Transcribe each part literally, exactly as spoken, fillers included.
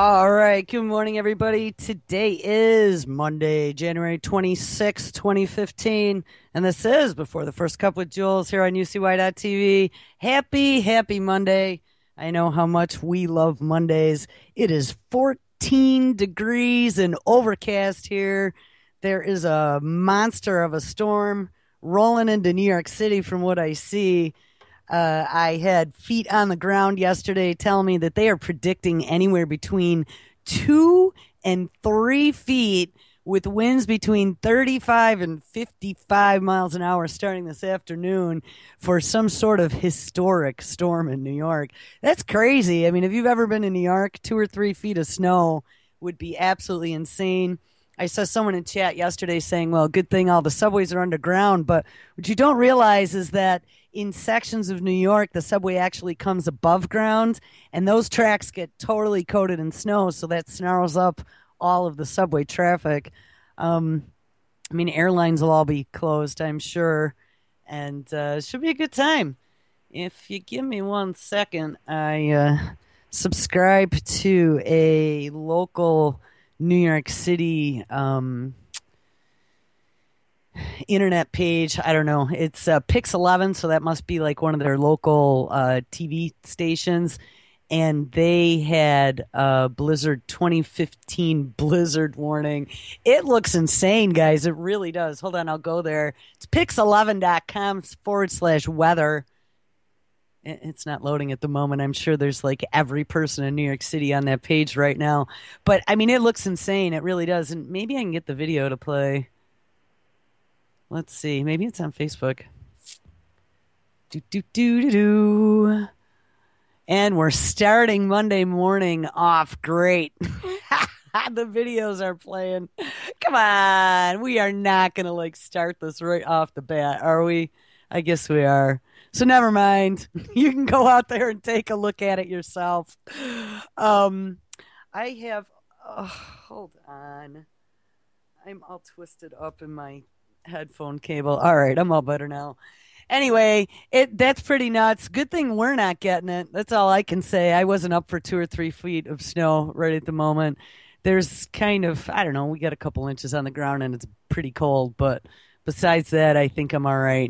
All right. Good morning, everybody. Today is Monday, January twenty-sixth, twenty fifteen. And this is Before the First Cup with Jules here on U C Y dot T V. Happy, happy Monday. I know how much we love Mondays. It is fourteen degrees and overcast here. There is a monster of a storm rolling into New York City from what I see. Uh, I had feet on the ground yesterday telling me that they are predicting anywhere between two and three feet with winds between thirty-five and fifty-five miles an hour starting this afternoon for some sort of historic storm in New York. That's crazy. I mean, if you've ever been in New York, two or three feet of snow would be absolutely insane. I saw someone in chat yesterday saying, well, good thing all the subways are underground. But what you don't realize is that in sections of New York, the subway actually comes above ground, and those tracks get totally coated in snow, so that snarls up all of the subway traffic. Um, I mean, airlines will all be closed, I'm sure, and uh, it should be a good time. If you give me one second, I uh, subscribe to a local New York City um, internet page. I don't know. It's uh, Pix eleven, so that must be like one of their local uh, T V stations. And they had a Blizzard twenty fifteen Blizzard warning. It looks insane, guys. It really does. Hold on, I'll go there. It's pix eleven dot com forward slash weather. It's not loading at the moment. I'm sure there's like every person in New York City on that page right now. But I mean, it looks insane. It really does. And maybe I can get the video to play. Let's see. Maybe it's on Facebook. Do, do, do, do, do. And we're starting Monday morning off great. The videos are playing. Come on. We are not going to like start this right off the bat, are we? I guess we are. So never mind. You can go out there and take a look at it yourself. Um, I have, oh, hold on. I'm all twisted up in my headphone cable. All right, I'm all better now. Anyway, it that's pretty nuts. Good thing we're not getting it. That's all I can say. I wasn't up for two or three feet of snow right at the moment. There's kind of, I don't know, we got a couple inches on the ground and it's pretty cold. But besides that, I think I'm all right.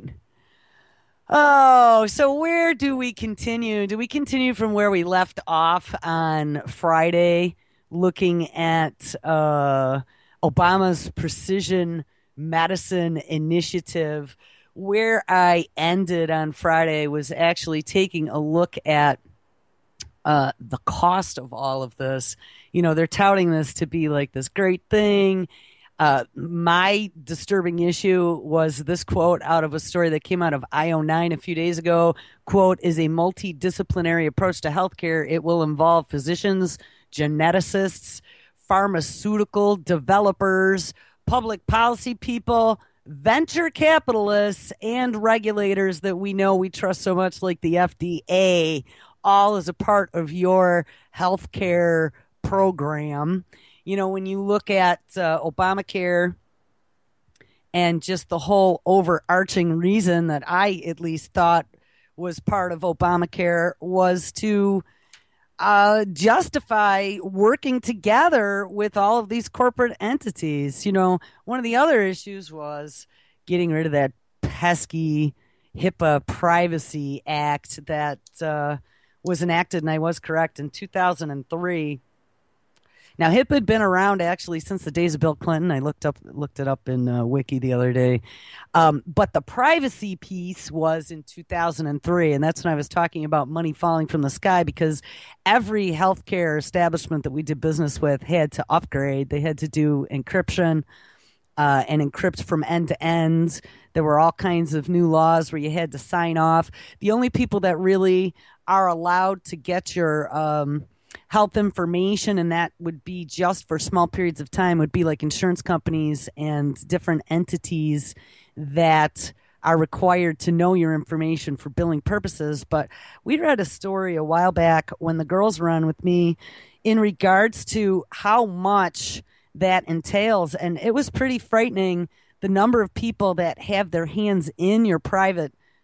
Oh, so where do we continue? Do we continue from where we left off on Friday, looking at uh, Obama's precision medicine initiative? Where I ended on Friday was actually taking a look at uh, the cost of all of this. You know, they're touting this to be like this great thing. Uh, my disturbing issue was this quote out of a story that came out of I O nine a few days ago. Quote, is a multidisciplinary approach to healthcare. It will involve physicians, geneticists, pharmaceutical developers, public policy people, venture capitalists, and regulators that we know we trust so much, like the F D A, all as a part of your healthcare program. You know, when you look at uh, Obamacare and just the whole overarching reason that I at least thought was part of Obamacare was to uh, justify working together with all of these corporate entities. You know, one of the other issues was getting rid of that pesky HIPAA Privacy Act that uh, was enacted, and I was correct, in two thousand three. Now, HIPAA had been around actually since the days of Bill Clinton. I looked up looked it up in uh, Wiki the other day. Um, but the privacy piece was in two thousand three, and that's when I was talking about money falling from the sky, because every healthcare establishment that we did business with had to upgrade. They had to do encryption uh, and encrypt from end to end. There were all kinds of new laws where you had to sign off. The only people that really are allowed to get your um, health information, and that would be just for small periods of time, would be like insurance companies and different entities that are required to know your information for billing purposes. But we read a story a while back when the girls were on with me in regards to how much that entails, and it was pretty frightening, the number of people that have their hands in your private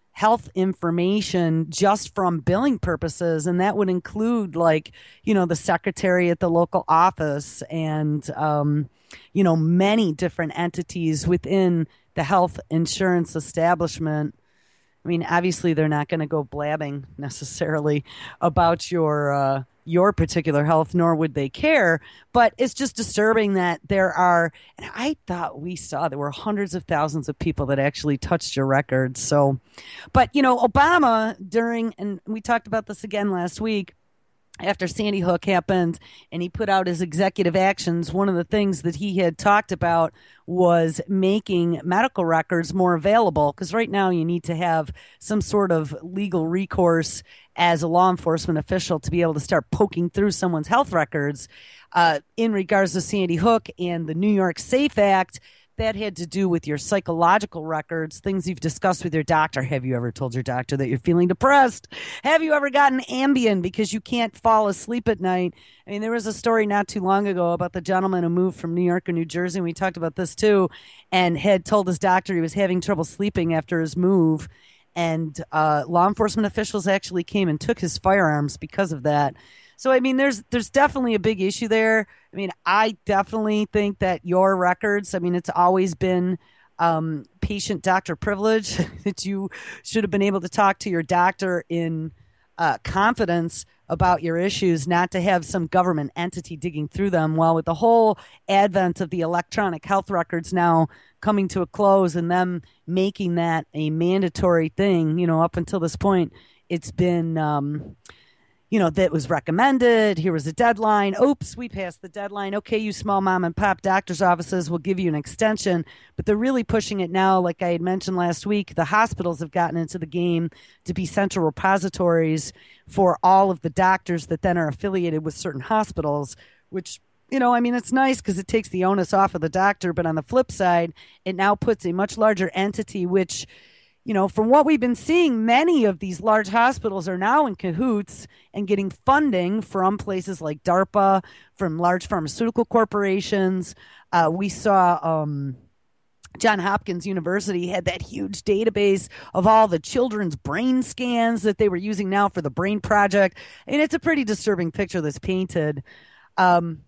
health information just from billing purposes, and that would include, like, you know, the secretary at the local office and um, you know, many different entities within the health insurance establishment. I mean, obviously, they're not going to go blabbing necessarily about your uh, your particular health, nor would they care. But it's just disturbing that there are, and I thought we saw there were hundreds of thousands of people that actually touched your records. So, but you know, Obama during, and we talked about this again last week, after Sandy Hook happened and he put out his executive actions, one of the things that he had talked about was making medical records more available. Because right now you need to have some sort of legal recourse as a law enforcement official to be able to start poking through someone's health records. Uh, in regards to Sandy Hook and the New York SAFE Act, that had to do with your psychological records, things you've discussed with your doctor. Have you ever told your doctor that you're feeling depressed? Have you ever gotten Ambien because you can't fall asleep at night? I mean, there was a story not too long ago about the gentleman who moved from New York or New Jersey, and we talked about this too, and had told his doctor he was having trouble sleeping after his move. And uh, law enforcement officials actually came and took his firearms because of that. So, I mean, there's there's definitely a big issue there. I mean, I definitely think that your records, I mean, it's always been um, patient-doctor privilege that you should have been able to talk to your doctor in uh, confidence about your issues, not to have some government entity digging through them. Well, with the whole advent of the electronic health records now coming to a close and them making that a mandatory thing, you know, up until this point, it's been... Um, you know, that was recommended. Here was a deadline. Oops, we passed the deadline. Okay, you small mom and pop doctor's offices will give you an extension, but they're really pushing it now. Like I had mentioned last week, the hospitals have gotten into the game to be central repositories for all of the doctors that then are affiliated with certain hospitals, which, you know, I mean, it's nice because it takes the onus off of the doctor. But on the flip side, it now puts a much larger entity, which, you know, from what we've been seeing, many of these large hospitals are now in cahoots and getting funding from places like DARPA, from large pharmaceutical corporations. Uh, we saw um, Johns Hopkins University had that huge database of all the children's brain scans that they were using now for the Brain Project. And it's a pretty disturbing picture that's painted. Um,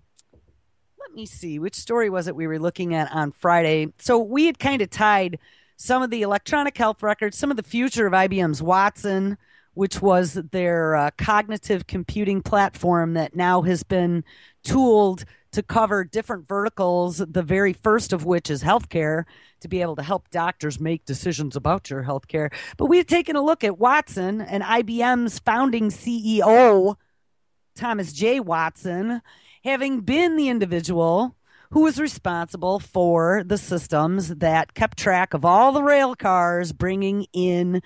let me see, which story was it we were looking at on Friday? So we had kind of tied some of the electronic health records, some of the future of I B M's Watson, which was their uh, cognitive computing platform that now has been tooled to cover different verticals, the very first of which is healthcare, to be able to help doctors make decisions about your healthcare. But we've taken a look at Watson, and I B M's founding C E O, Thomas J. Watson, having been the individual who was responsible for the systems that kept track of all the rail cars bringing in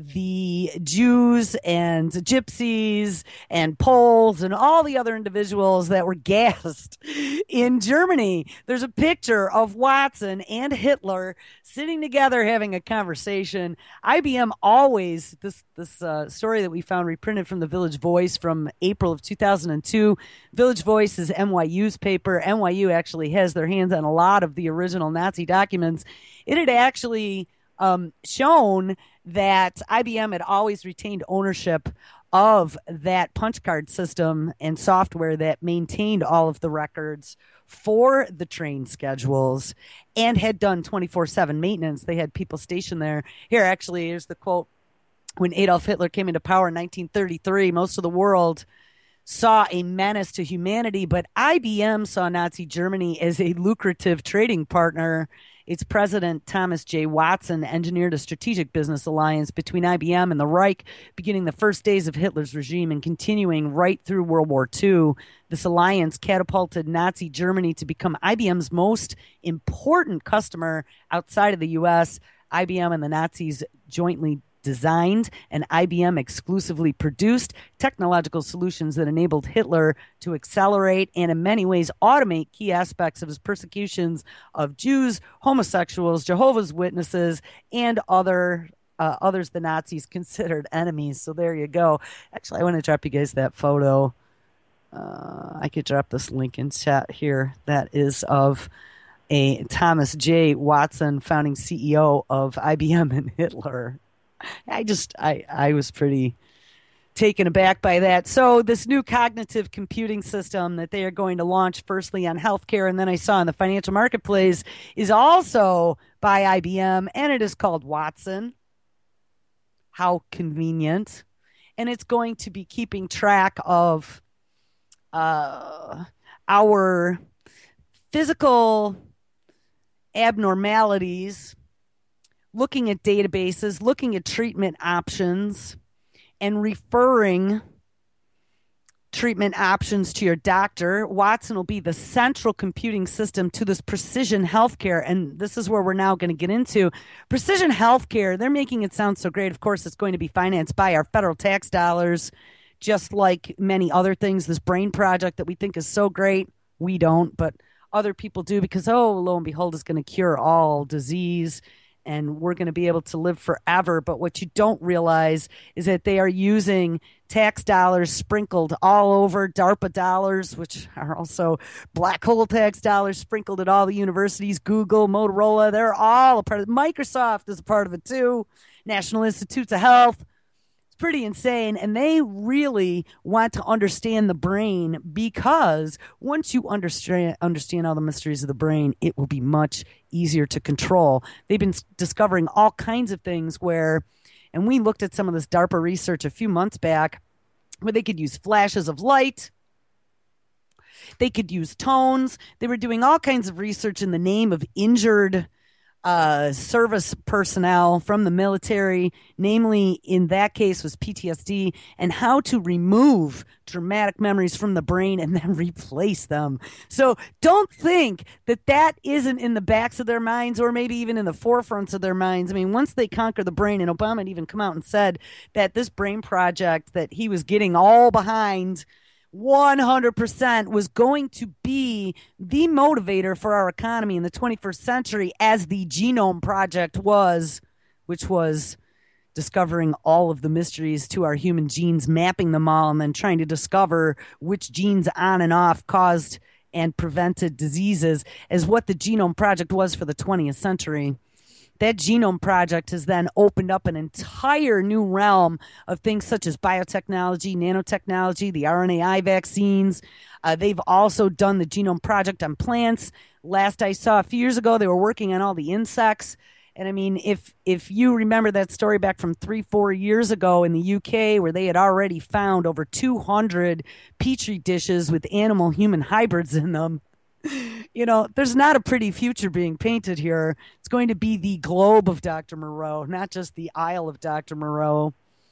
the Jews and gypsies and Poles and all the other individuals that were gassed in Germany. There's a picture of Watson and Hitler sitting together having a conversation. I B M always, this this uh, story that we found reprinted from the Village Voice from April of two thousand two. Village Voice is N Y U's paper. N Y U actually has their hands on a lot of the original Nazi documents. It had actually um, shown that I B M had always retained ownership of that punch card system and software that maintained all of the records for the train schedules and had done twenty-four seven maintenance. They had people stationed there. Here, actually, here's the quote. When Adolf Hitler came into power in nineteen thirty-three, most of the world saw a menace to humanity, but I B M saw Nazi Germany as a lucrative trading partner. Its president, Thomas J. Watson, engineered a strategic business alliance between I B M and the Reich, beginning the first days of Hitler's regime and continuing right through World War Two. This alliance catapulted Nazi Germany to become I B M's most important customer outside of the U S. I B M and the Nazis jointly designed and I B M exclusively produced technological solutions that enabled Hitler to accelerate and in many ways automate key aspects of his persecutions of Jews, homosexuals, Jehovah's Witnesses, and other uh, others the Nazis considered enemies. So there you go. Actually, I want to drop you guys that photo. Uh, I could drop this link in chat here. That is of a Thomas J. Watson, founding C E O of I B M and Hitler. I just, I, I was pretty taken aback by that. So, this new cognitive computing system that they are going to launch, firstly on healthcare, and then I saw in the financial marketplace, is also by I B M, and it is called Watson. How convenient. And it's going to be keeping track of uh, our physical abnormalities, looking at databases, looking at treatment options, and referring treatment options to your doctor. Watson will be the central computing system to this precision healthcare. And this is where we're now going to get into precision healthcare. They're making it sound so great. Of course, it's going to be financed by our federal tax dollars, just like many other things. This brain project that we think is so great, we don't, but other people do because, oh, lo and behold, it's going to cure all disease and we're going to be able to live forever. But what you don't realize is that they are using tax dollars sprinkled all over, DARPA dollars, which are also black hole tax dollars sprinkled at all the universities, Google, Motorola, they're all a part of it. Microsoft is a part of it too, National Institutes of Health. It's pretty insane. And they really want to understand the brain because once you understand understand all the mysteries of the brain, it will be much easier to control. They've been discovering all kinds of things where, and we looked at some of this DARPA research a few months back, where they could use flashes of light. They could use tones. They were doing all kinds of research in the name of injured Uh, service personnel from the military, namely in that case was P T S D, and how to remove traumatic memories from the brain and then replace them. So don't think that that isn't in the backs of their minds or maybe even in the forefronts of their minds. I mean, once they conquer the brain, and Obama had even come out and said that this brain project that he was getting all behind one hundred percent was going to be the motivator for our economy in the twenty-first century, as the Genome Project was, which was discovering all of the mysteries to our human genes, mapping them all, and then trying to discover which genes on and off caused and prevented diseases, as what the Genome Project was for the twentieth century. That Genome Project has then opened up an entire new realm of things such as biotechnology, nanotechnology, the R N A I vaccines. Uh, they've also done the Genome Project on plants. Last I saw a few years ago, they were working on all the insects. And I mean, if if you remember that story back from three, four years ago in the U K, where they had already found over two hundred petri dishes with animal-human hybrids in them, you know, there's not a pretty future being painted here. It's going to be the globe of Doctor Moreau, not just the Isle of Doctor Moreau.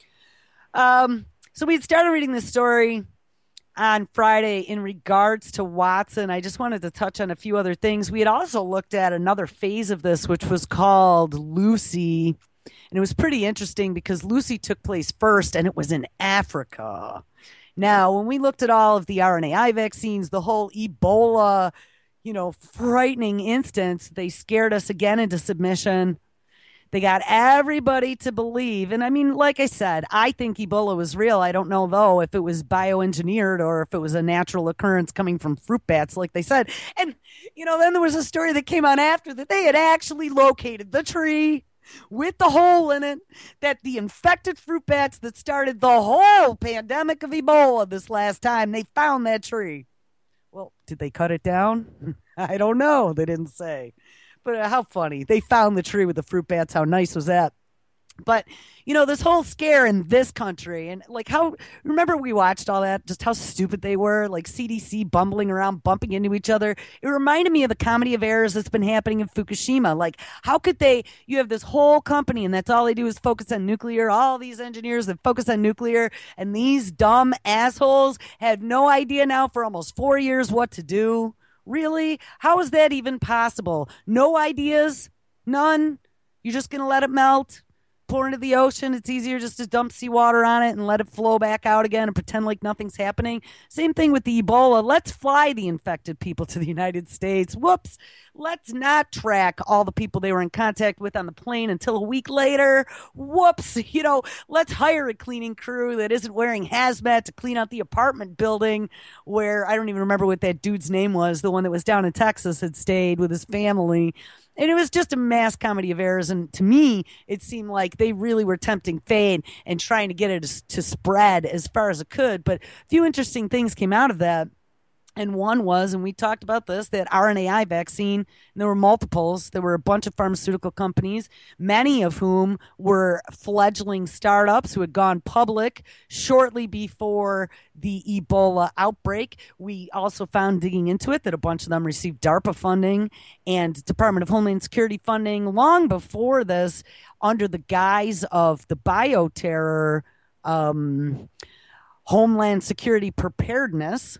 Um, so we had started reading this story on Friday in regards to Watson. I just wanted to touch on a few other things. We had also looked at another phase of this, which was called Lucy. And it was pretty interesting because Lucy took place first, and it was in Africa. Now, when we looked at all of the R N A I vaccines, the whole Ebola, you know, frightening instance, they scared us again into submission. They got everybody to believe. And I mean, like I said, I think Ebola was real. I don't know, though, if it was bioengineered or if it was a natural occurrence coming from fruit bats, like they said. And, you know, then there was a story that came out after that they had actually located the tree with the hole in it, that the infected fruit bats that started the whole pandemic of Ebola this last time, they found that tree. Well, did they cut it down? I don't know. They didn't say. But uh, how funny. They found the tree with the fruit bats. How nice was that? But, you know, this whole scare in this country, and like how, remember we watched all that, just how stupid they were, like C D C bumbling around, bumping into each other. It reminded me of the comedy of errors that's been happening in Fukushima. Like, how could they, you have this whole company and that's all they do is focus on nuclear, all these engineers that focus on nuclear, and these dumb assholes had no idea now for almost four years what to do. Really? How is that even possible? No ideas? None? You're just going to let it melt? Pour into the ocean? It's easier just to dump seawater on it and let it flow back out again and pretend like nothing's happening. Same thing with the Ebola. Let's fly the infected people to the United States. Whoops. Let's not track all the people they were in contact with on the plane until a week later. Whoops. You know, let's hire a cleaning crew that isn't wearing hazmat to clean out the apartment building where, I don't even remember what that dude's name was, the one that was down in Texas had stayed with his family. And it was just a mass comedy of errors. And to me, it seemed like they really were tempting fate and trying to get it to, to spread as far as it could. But a few interesting things came out of that. And one was, and we talked about this, that R N A I vaccine, and there were multiples. There were a bunch of pharmaceutical companies, many of whom were fledgling startups who had gone public shortly before the Ebola outbreak. We also found, digging into it, that a bunch of them received DARPA funding and Department of Homeland Security funding long before this, under the guise of the bioterror, um, Homeland Security preparedness.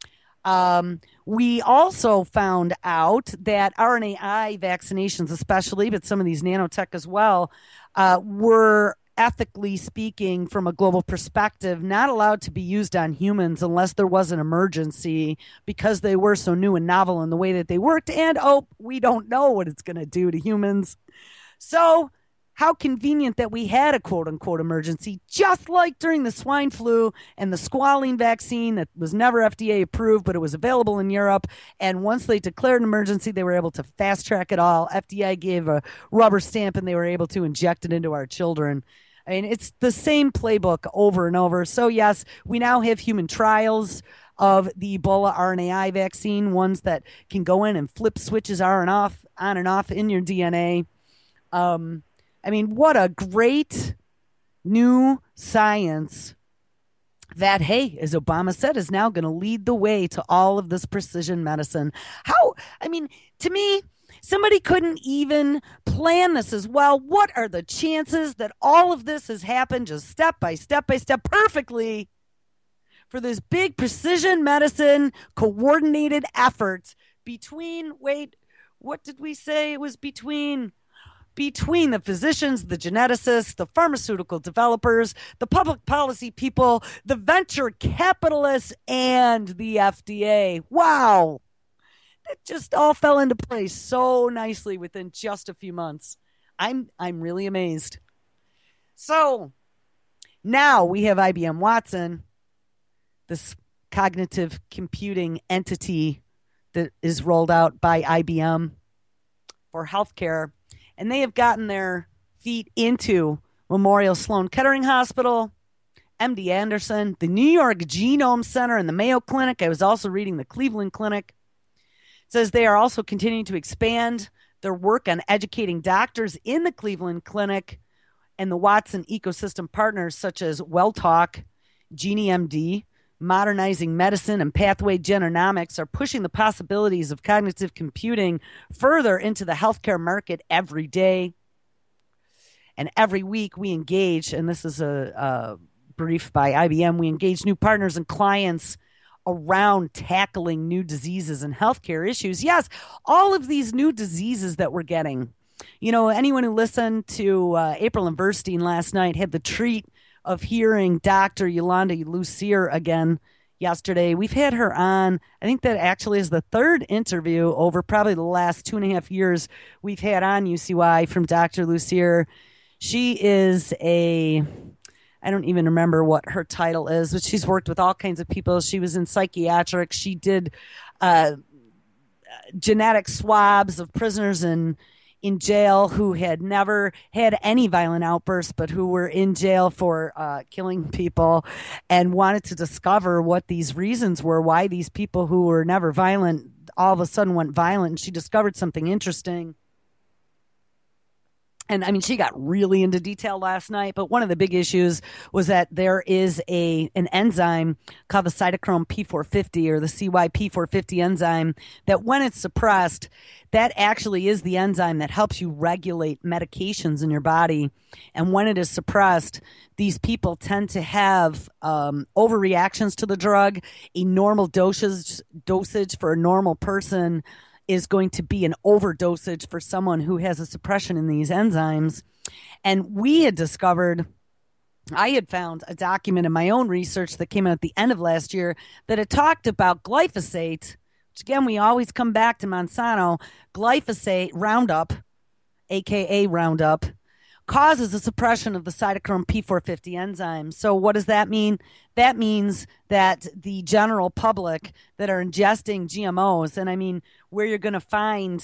Um, we also found out that R N A I vaccinations, especially, but some of these nanotech as well, uh, were, ethically speaking, from a global perspective, not allowed to be used on humans unless there was an emergency, because they were so new and novel in the way that they worked. And, oh, we don't know what it's going to do to humans. So how convenient that we had a quote-unquote emergency, just like during the swine flu and the squalene vaccine that was never F D A approved, but it was available in Europe. And once they declared an emergency, they were able to fast-track it all. F D A gave a rubber stamp, and they were able to inject it into our children. I mean, it's the same playbook over and over. So, yes, we now have human trials of the Ebola R N A I vaccine, ones that can go in and flip switches on and off, on and off in your D N A. Um... I mean, what a great new science that, hey, as Obama said, is now going to lead the way to all of this precision medicine. How, I mean, to me, somebody couldn't even plan this as well. What are the chances that all of this has happened just step by step by step perfectly for this big precision medicine coordinated effort between, wait, what did we say? It was between... between the physicians, the geneticists, the pharmaceutical developers, the public policy people, the venture capitalists, and the F D A. Wow. It just all fell into place so nicely within just a few months. I'm I'm really amazed. So now we have I B M Watson, this cognitive computing entity that is rolled out by I B M for healthcare. And they have gotten their feet into Memorial Sloan Kettering Hospital, M D Anderson, the New York Genome Center, and the Mayo Clinic. I was also reading the Cleveland Clinic. It says they are also continuing to expand their work on educating doctors in the Cleveland Clinic, and the Watson ecosystem partners such as WellTalk, GenieMD, Modernizing Medicine, and Pathway Genomics are pushing the possibilities of cognitive computing further into the healthcare market every day. And every week we engage, and this is a, a brief by I B M, we engage new partners and clients around tackling new diseases and healthcare issues. Yes, all of these new diseases that we're getting. You know, anyone who listened to uh, April and Verstein last night had the treat of hearing Doctor Yolanda Lucier again yesterday. We've had her on. I think that actually is the third interview over probably the last two and a half years we've had on U C Y from Doctor Lucier. She is a, I don't even remember what her title is, but she's worked with all kinds of people. She was in psychiatric. She did uh, genetic swabs of prisoners in in jail who had never had any violent outbursts, but who were in jail for uh, killing people, and wanted to discover what these reasons were, why these people who were never violent all of a sudden went violent. And she discovered something interesting. And I mean, she got really into detail last night, but one of the big issues was that there is a an enzyme called the cytochrome P four fifty, or the C Y P four fifty enzyme, that when it's suppressed, that actually is the enzyme that helps you regulate medications in your body. And when it is suppressed, these people tend to have um, overreactions to the drug. A normal dosage dosage for a normal person is going to be an overdosage for someone who has a suppression in these enzymes. And we had discovered, I had found a document in my own research that came out at the end of last year that had talked about glyphosate, which again, we always come back to Monsanto. Glyphosate, Roundup, A K A Roundup, causes a suppression of the cytochrome P four fifty enzyme. So what does that mean? That means that the general public that are ingesting G M Os, and I mean, where you're going to find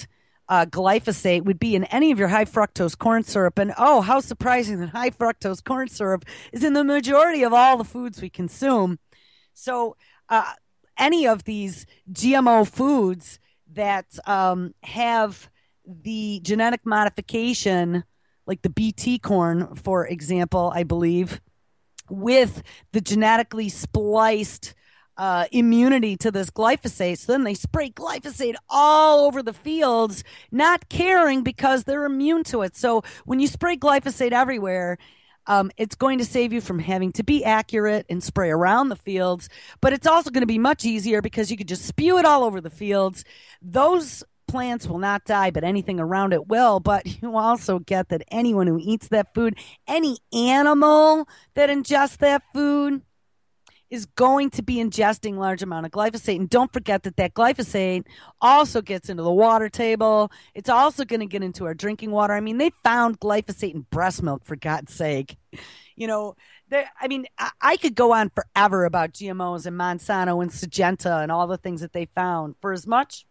uh, glyphosate would be in any of your high fructose corn syrup. And oh, how surprising that high fructose corn syrup is in the majority of all the foods we consume. So uh, any of these G M O foods that um, have the genetic modification, like the B T corn, for example, I believe, with the genetically spliced uh, immunity to this glyphosate. So then they spray glyphosate all over the fields, not caring because they're immune to it. So when you spray glyphosate everywhere, um, it's going to save you from having to be accurate and spray around the fields. But it's also going to be much easier because you could just spew it all over the fields. Those plants will not die, but anything around it will. But you also get that anyone who eats that food, any animal that ingests that food, is going to be ingesting large amount of glyphosate. And don't forget that that glyphosate also gets into the water table. It's also going to get into our drinking water. I mean, they found glyphosate in breast milk, for God's sake. You know, I mean, I, I could go on forever about G M Os and Monsanto and Syngenta and all the things that they found. For as much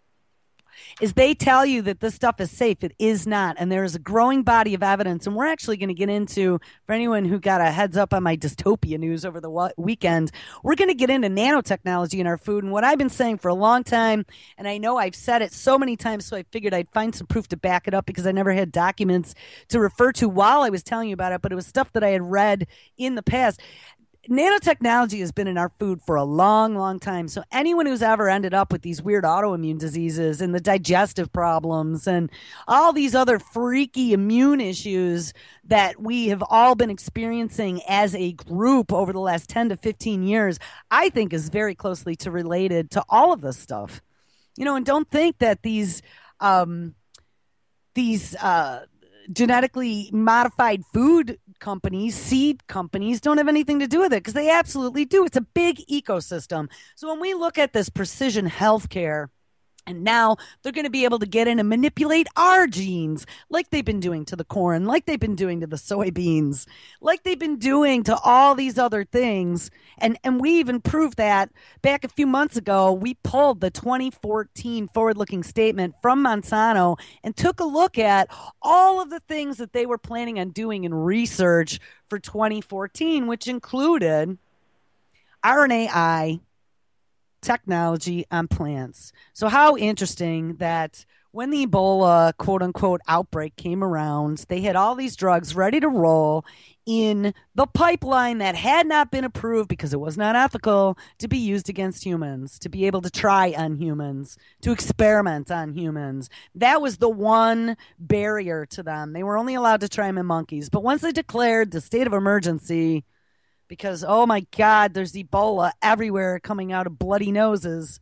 is they tell you that this stuff is safe, it is not. And there is a growing body of evidence. And we're actually going to get into, for anyone who got a heads up on my dystopia news over the wa- weekend, we're going to get into nanotechnology in our food. And what I've been saying for a long time, and I know I've said it so many times, so I figured I'd find some proof to back it up because I never had documents to refer to while I was telling you about it, but it was stuff that I had read in the past. Nanotechnology has been in our food for a long, long time. So anyone who's ever ended up with these weird autoimmune diseases and the digestive problems and all these other freaky immune issues that we have all been experiencing as a group over the last ten to fifteen years, I think is very closely to related to all of this stuff. You know, and don't think that these, um, these, uh, genetically modified food companies, seed companies, don't have anything to do with it, because they absolutely do. It's a big ecosystem. So when we look at this precision healthcare, and now they're going to be able to get in and manipulate our genes like they've been doing to the corn, like they've been doing to the soybeans, like they've been doing to all these other things. And and we even proved that back a few months ago. We pulled the twenty fourteen forward-looking statement from Monsanto and took a look at all of the things that they were planning on doing in research for twenty fourteen, which included R N A I technology on plants. So how interesting that when the Ebola quote unquote outbreak came around, they had all these drugs ready to roll in the pipeline that had not been approved because it was not ethical to be used against humans, to be able to try on humans, to experiment on humans. That was the one barrier to them. They were only allowed to try them in monkeys. But once they declared the state of emergency, because, oh my God, there's Ebola everywhere coming out of bloody noses,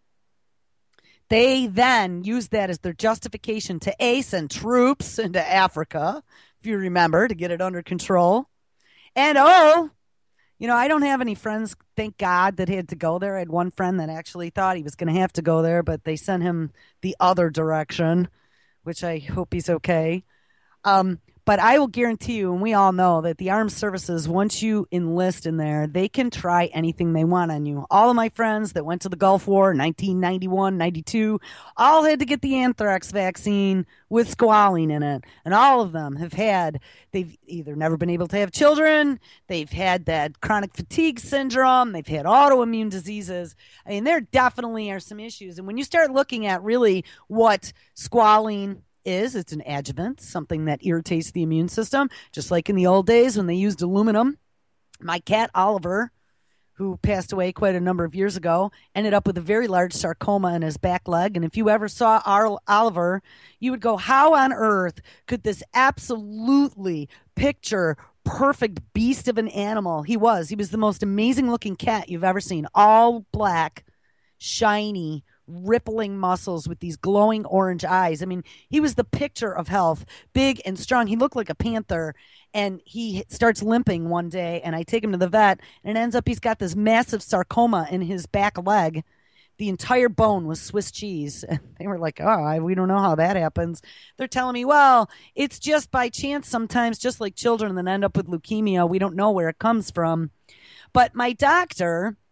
they then used that as their justification to A, send troops into Africa, if you remember, to get it under control. And oh, you know, I don't have any friends, thank God, that had to go there. I had one friend that actually thought he was going to have to go there, but they sent him the other direction, which I hope he's okay. Um, But I will guarantee you, and we all know, that the armed services, once you enlist in there, they can try anything they want on you. All of my friends that went to the Gulf War, nineteen ninety-one, ninety-two, all had to get the anthrax vaccine with squalene in it. And all of them have had, they've either never been able to have children, they've had that chronic fatigue syndrome, they've had autoimmune diseases. I mean, there definitely are some issues. And when you start looking at really what squalene is, it's an adjuvant, something that irritates the immune system, just like in the old days when they used aluminum. My cat Oliver, who passed away quite a number of years ago, ended up with a very large sarcoma in his back leg. And if you ever saw Ar- Oliver, you would go, how on earth could this absolutely picture perfect beast of an animal he was? He was the most amazing looking cat you've ever seen, all black, shiny, rippling muscles with these glowing orange eyes. I mean, he was the picture of health, big and strong. He looked like a panther, and he starts limping one day, and I take him to the vet, and it ends up he's got this massive sarcoma in his back leg. The entire bone was Swiss cheese. And they were like, oh, we don't know how that happens. They're telling me, well, it's just by chance sometimes, just like children that end up with leukemia. We don't know where it comes from. But my doctor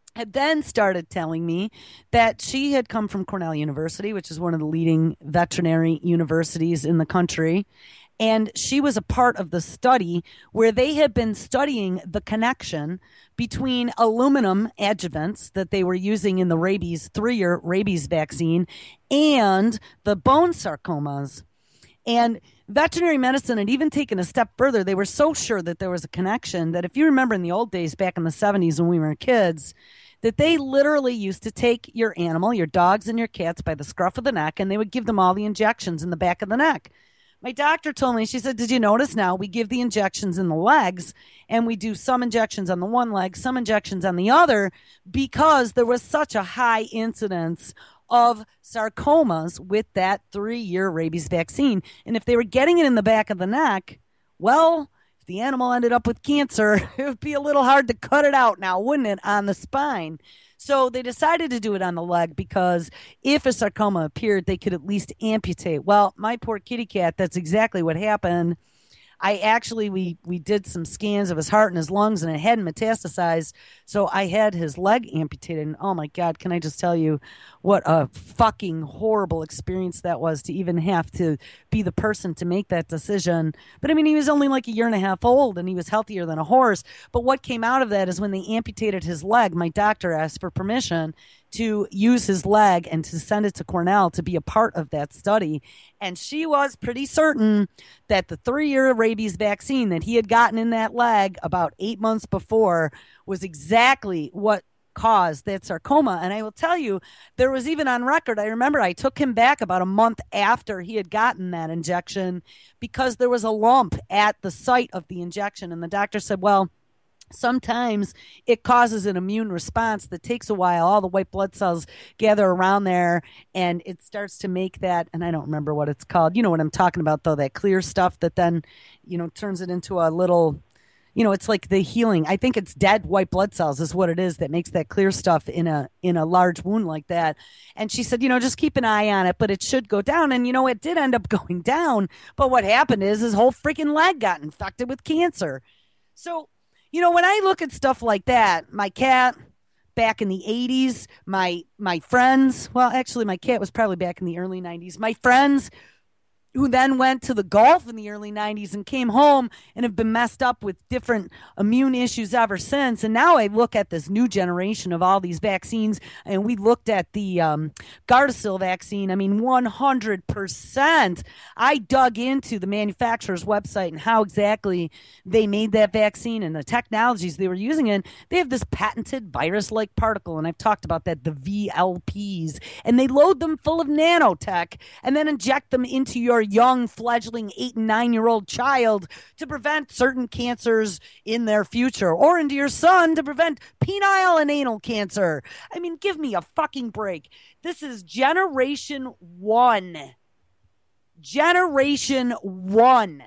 had then started telling me that she had come from Cornell University, which is one of the leading veterinary universities in the country. And she was a part of the study where they had been studying the connection between aluminum adjuvants that they were using in the rabies, three year rabies vaccine, and the bone sarcomas. And veterinary medicine had even taken a step further. They were so sure that there was a connection that if you remember in the old days, back in the seventies when we were kids, that they literally used to take your animal, your dogs and your cats, by the scruff of the neck, and they would give them all the injections in the back of the neck. My doctor told me, she said, did you notice now we give the injections in the legs and we do some injections on the one leg, some injections on the other, because there was such a high incidence of sarcomas with that three-year rabies vaccine. And if they were getting it in the back of the neck, well, if the animal ended up with cancer, it would be a little hard to cut it out now, wouldn't it, on the spine? So they decided to do it on the leg because if a sarcoma appeared, they could at least amputate. Well, my poor kitty cat, that's exactly what happened. I actually, we, we did some scans of his heart and his lungs, and it hadn't metastasized. So I had his leg amputated. And oh my God, can I just tell you what a fucking horrible experience that was to even have to be the person to make that decision. But I mean, he was only like a year and a half old and he was healthier than a horse. But what came out of that is when they amputated his leg, my doctor asked for permission to use his leg and to send it to Cornell to be a part of that study. And she was pretty certain that the three-year rabies vaccine that he had gotten in that leg about eight months before was exactly what caused that sarcoma. And I will tell you, there was even on record, I remember I took him back about a month after he had gotten that injection because there was a lump at the site of the injection. And the doctor said, well, sometimes it causes an immune response that takes a while. All the white blood cells gather around there and it starts to make that, and I don't remember what it's called. You know what I'm talking about, though, that clear stuff that then, you know, turns it into a little, you know, it's like the healing. I think it's dead white blood cells is what it is that makes that clear stuff in a in a large wound like that. And she said, you know, just keep an eye on it, but it should go down. And, you know, it did end up going down. But what happened is his whole freaking leg got infected with cancer. So, you know, when I look at stuff like that, my cat back in the eighties, my my friends, well, actually, my cat was probably back in the early nineties. My friends who then went to the Gulf in the early nineties and came home and have been messed up with different immune issues ever since. And now I look at this new generation of all these vaccines, and we looked at the um, Gardasil vaccine. I mean, one hundred percent. I dug into the manufacturer's website and how exactly they made that vaccine and the technologies they were using in. They have this patented virus-like particle, and I've talked about that, the V L Ps, and they load them full of nanotech and then inject them into your young fledgling eight and nine year old child to prevent certain cancers in their future, or into your son to prevent penile and anal cancer. I mean, give me a fucking break. This is generation one. Generation one.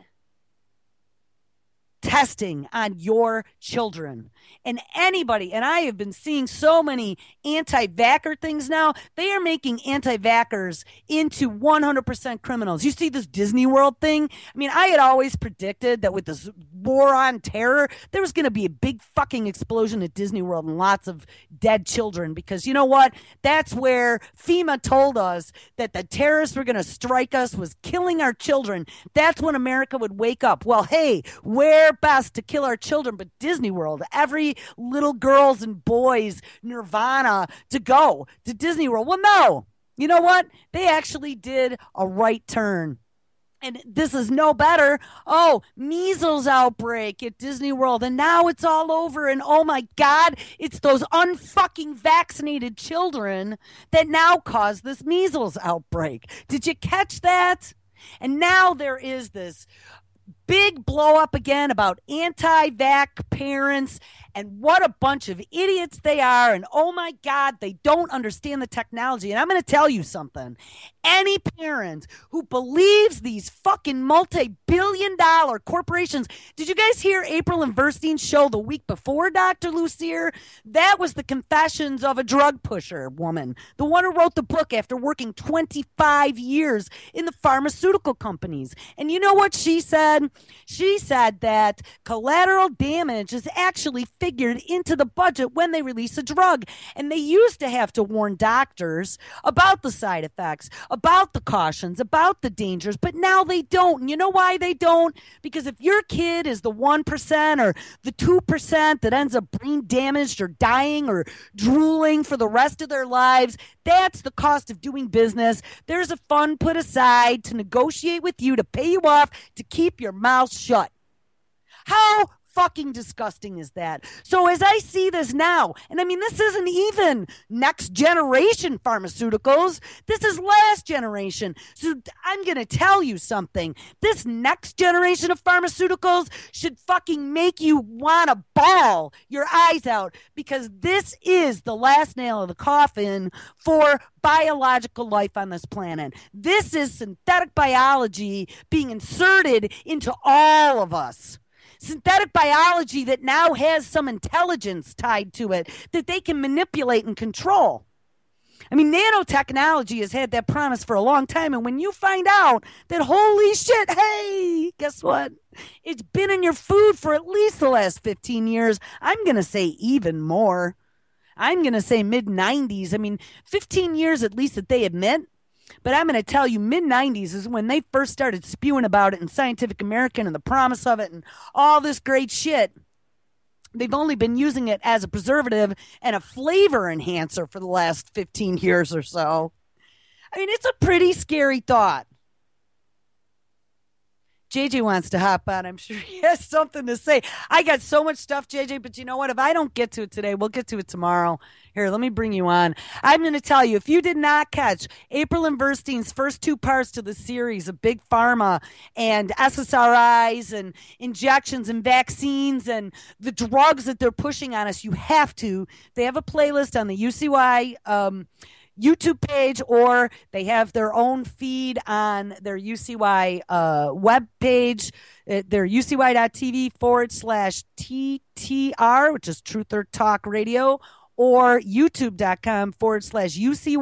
Testing on your children. And anybody, and I have been seeing so many anti-vaxxer things now, they are making anti-vaxxers into one hundred percent criminals. You see this Disney World thing? I mean, I had always predicted that with this war on terror, there was going to be a big fucking explosion at Disney World and lots of dead children, because you know what? That's where FEMA told us that the terrorists were going to strike us, was killing our children. That's when America would wake up. Well, hey, where best to kill our children but Disney World? Every little girls and boys nirvana to go to Disney World. Well, no. You know what? They actually did a right turn. And this is no better. Oh, measles outbreak at Disney World. And now it's all over. And oh my God, it's those unfucking vaccinated children that now cause this measles outbreak. Did you catch that? And now there is this big blow up again about anti-vax parents and what a bunch of idiots they are. And oh my God, they don't understand the technology. And I'm going to tell you something. Any parent who believes these fucking multi-billion dollar corporations. Did you guys hear April and Verstein's show the week before, Doctor Lucier? That was the confessions of a drug pusher woman. The one who wrote the book after working twenty-five years in the pharmaceutical companies. And you know what she said? She said that collateral damage is actually figured into the budget when they release a drug. And they used to have to warn doctors about the side effects, about the cautions, about the dangers, but now they don't. And you know why they don't? Because if your kid is the one percent or the two percent that ends up brain damaged or dying or drooling for the rest of their lives, that's the cost of doing business. There's a fund put aside to negotiate with you to pay you off to keep your mouth shut. How fucking disgusting is that? So as I see this now, and I mean, this isn't even next generation pharmaceuticals. This is last generation. So I'm going to tell you something. This next generation of pharmaceuticals should fucking make you want to bawl your eyes out, because this is the last nail of the coffin for biological life on this planet. This is synthetic biology being inserted into all of us. Synthetic biology that now has some intelligence tied to it that they can manipulate and control. I mean, nanotechnology has had that promise for a long time. And when you find out that, holy shit, hey, guess what? It's been in your food for at least the last fifteen years. I'm going to say even more. I'm going to say mid nineties. I mean, fifteen years at least that they admit. But I'm going to tell you, mid nineties is when they first started spewing about it in Scientific American and the promise of it and all this great shit. They've only been using it as a preservative and a flavor enhancer for the last fifteen years or so. I mean, it's a pretty scary thought. J J wants to hop on. I'm sure he has something to say. I got so much stuff, J J, but you know what? If I don't get to it today, we'll get to it tomorrow. Here, let me bring you on. I'm going to tell you, if you did not catch April and Verstein's first two parts to the series of Big Pharma and S S R Is and injections and vaccines and the drugs that they're pushing on us, you have to. They have a playlist on the U C Y um YouTube page, or they have their own feed on their U C Y uh, web page. Uh, their ucy.tv forward slash TTR, which is Truth or Talk Radio, or youtube.com forward slash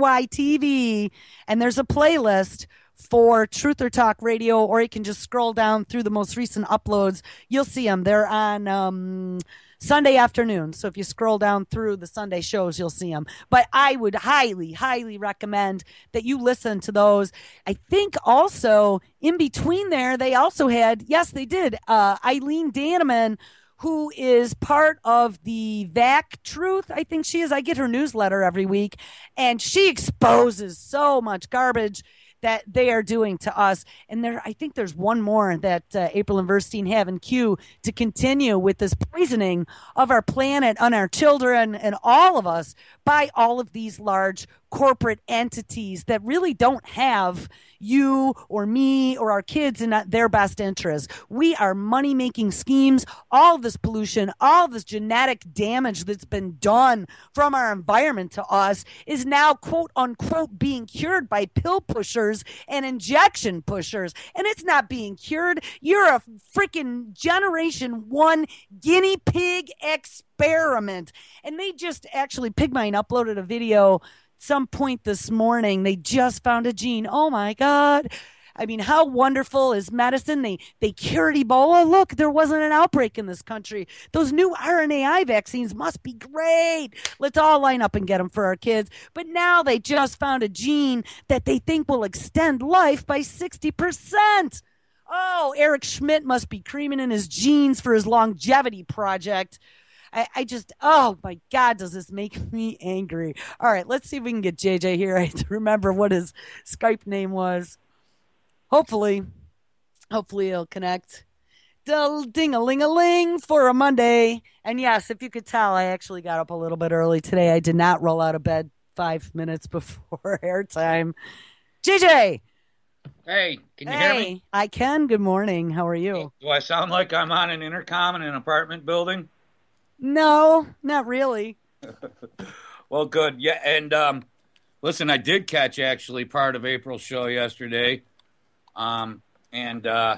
UCYTV. And there's a playlist for Truth or Talk Radio, or you can just scroll down through the most recent uploads. You'll see them. They're on um, Sunday afternoon. So if you scroll down through the Sunday shows, you'll see them. But I would highly, highly recommend that you listen to those. I think also in between there, they also had, yes, they did, uh, Eileen Danneman, who is part of the V A C Truth. I think she is. I get her newsletter every week, and she exposes so much garbage that they are doing to us. And there, I think there's one more that uh, April and Verstein have in queue to continue with this poisoning of our planet and our children and all of us by all of these large corporate entities that really don't have you or me or our kids in their best interest. We are money-making schemes. All of this pollution, all of this genetic damage that's been done from our environment to us is now, quote unquote, being cured by pill pushers and injection pushers. And it's not being cured. You're a freaking generation one guinea pig experiment. And they just actually, Pigmine uploaded a video some point this morning. They just found a gene. Oh my God. I mean, how wonderful is medicine? They they cured Ebola. Look, there wasn't an outbreak in this country. Those new R N A I vaccines must be great. Let's all line up and get them for our kids. But now they just found a gene that they think will extend life by sixty percent. Oh, Eric Schmidt must be creaming in his jeans for his longevity project. I, I just, oh my God, does this make me angry? All right, let's see if we can get J J here. I have to remember what his Skype name was. Hopefully, hopefully he'll connect. Ding-a-ling-a-ling for a Monday. And yes, if you could tell, I actually got up a little bit early today. I did not roll out of bed five minutes before airtime. J J. Hey, can you hey, hear me? I can. Good morning. How are you? Do I sound like I'm on an intercom in an apartment building? No, not really. Well, good. Yeah, and um, listen, I did catch actually part of April's show yesterday. Um, and, uh,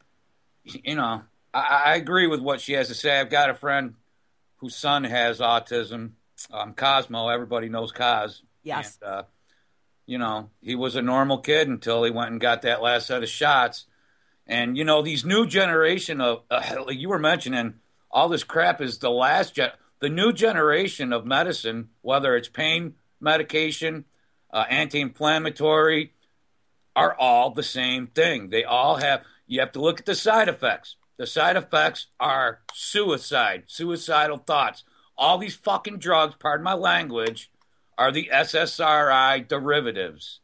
you know, I, I agree with what she has to say. I've got a friend whose son has autism, um, Cosmo. Everybody knows Cos. Yes. And, uh, you know, he was a normal kid until he went and got that last set of shots. And, you know, these new generation of, uh, like you were mentioning, all this crap is the last gen, the new generation of medicine, whether it's pain medication, uh, anti-inflammatory, are all the same thing. They all have. You have to look at the side effects. The side effects are suicide, suicidal thoughts. All these fucking drugs, pardon my language, are the S S R I derivatives.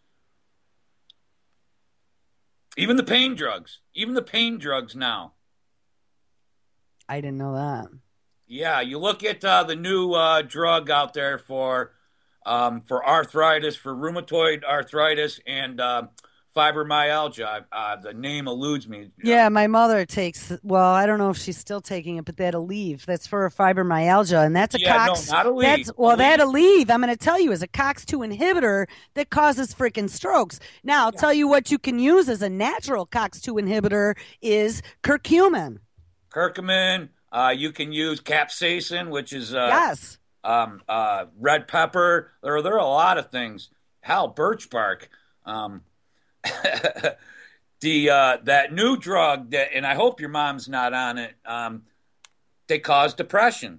Even the pain drugs, even the pain drugs now. I didn't know that. Yeah, you look at uh, the new uh, drug out there for um, for arthritis, for rheumatoid arthritis, and uh, fibromyalgia. Uh, the name eludes me. Yeah, my mother takes. Well, I don't know if she's still taking it, but that Aleve, that's for fibromyalgia, and that's a Yeah, no, Cox. not Aleve. That's well, Aleve. that Aleve, I'm going to tell you, is a Cox two inhibitor that causes freaking strokes. Now, I'll Yeah. tell you what you can use as a natural Cox two inhibitor is curcumin. Curcumin. Uh, you can use capsaicin, which is uh, Yes. um, uh, red pepper. There, there are a lot of things. Hell, birch bark. Um, the uh, that new drug that, and I hope your mom's not on it. Um, they cause depression.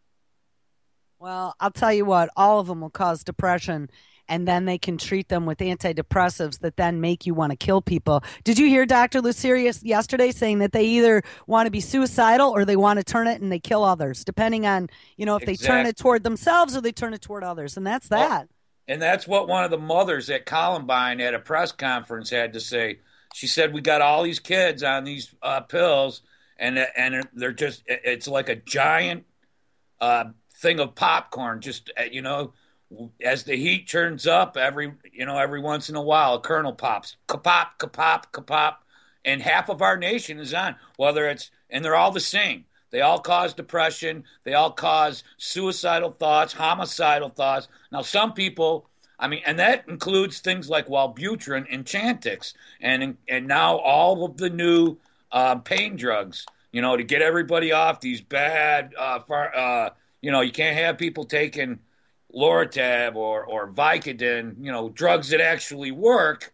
Well, I'll tell you what, all of them will cause depression, and then they can treat them with antidepressives that then make you want to kill people. Did you hear Doctor Lucerius yesterday saying that they either want to be suicidal or they want to turn it and they kill others, depending on, you know, if they turn Exact- it toward themselves or they turn it toward others. And that's Well, that. And that's what one of the mothers at Columbine at a press conference had to say. She said, "We got all these kids on these uh, pills, and and they're just it's like a giant uh, thing of popcorn. Just uh, you know, as the heat turns up, every you know every once in a while, a kernel pops, kapop, kapop, kapop, and half of our nation is on. Whether it's and they're all the same. They all cause depression. They all cause suicidal thoughts, homicidal thoughts. Now, some people, I mean, and that includes things like Wellbutrin and Chantix, and and now all of the new uh, pain drugs. You know, to get everybody off these bad, uh, far, uh, you know, you can't have people taking Loratab or or Vicodin. You know, drugs that actually work.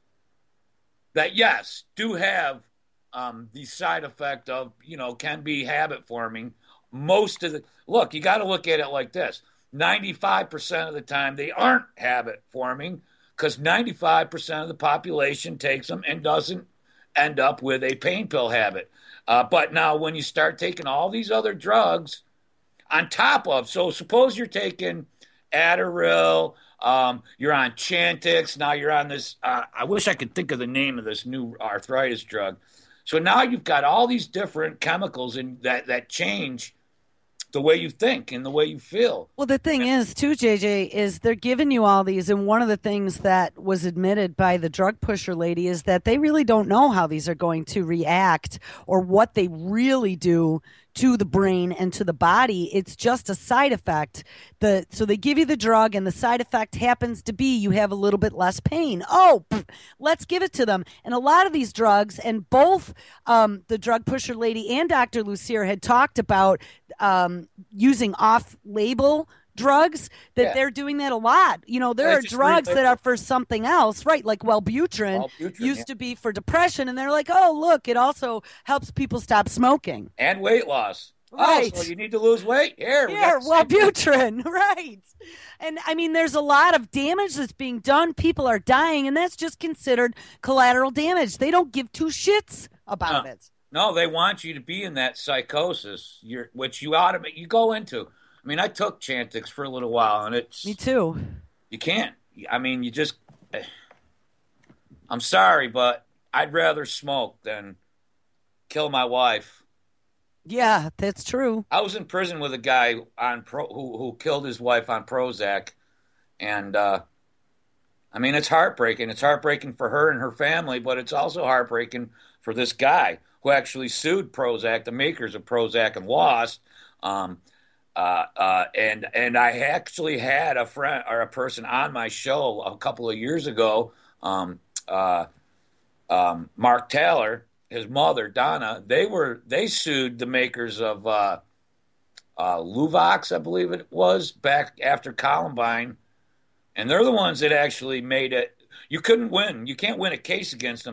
That yes, do have um, the side effect of, you know, can be habit forming. Most of the look, you got to look at it like this: ninety-five percent of the time, they aren't habit forming because ninety-five percent of the population takes them and doesn't end up with a pain pill habit. Uh, but now, when you start taking all these other drugs on top of, so suppose you're taking Adderall, um, you're on Chantix, now you're on this. Uh, I wish I could think of the name of this new arthritis drug. So now you've got all these different chemicals in, that that change the way you think and the way you feel. Well, the thing is, too, J J, is they're giving you all these. And one of the things that was admitted by the drug pusher lady is that they really don't know how these are going to react or what they really do to the brain and to the body. It's just a side effect. The so they give you the drug, and the side effect happens to be you have a little bit less pain. Oh, pff, let's give it to them. And a lot of these drugs, and both um, the drug pusher lady and Doctor Lucier had talked about um, using off-label drugs, that Yeah. they're doing that a lot. You know, there They are just drugs that relabel. are for something else, right? Like Wellbutrin, Wellbutrin, used yeah. to be for depression, and they're like, oh, look, it also helps people stop smoking. And weight loss. Right. Oh, so you need to lose weight? Here, we Yeah, got the same thing. Wellbutrin, right. And I mean, there's a lot of damage that's being done. People are dying, and that's just considered collateral damage. They don't give two shits about No. it. No, they want you to be in that psychosis, you're, which you automate, you go into. I mean, I took Chantix for a little while, and it's Me too. you can't. I mean, you just. I'm sorry, but I'd rather smoke than kill my wife. Yeah, that's true. I was in prison with a guy on pro, who who killed his wife on Prozac, and uh, I mean, it's heartbreaking. It's heartbreaking for her and her family, but it's also heartbreaking for this guy who actually sued Prozac, the makers of Prozac, and lost. Um, uh, uh, and and I actually had a friend or a person on my show a couple of years ago, um, uh, um, Mark Taylor, his mother Donna. They were they sued the makers of uh, uh, Luvox, I believe it was, back after Columbine, and they're the ones that actually made it. You couldn't win. You can't win a case against them.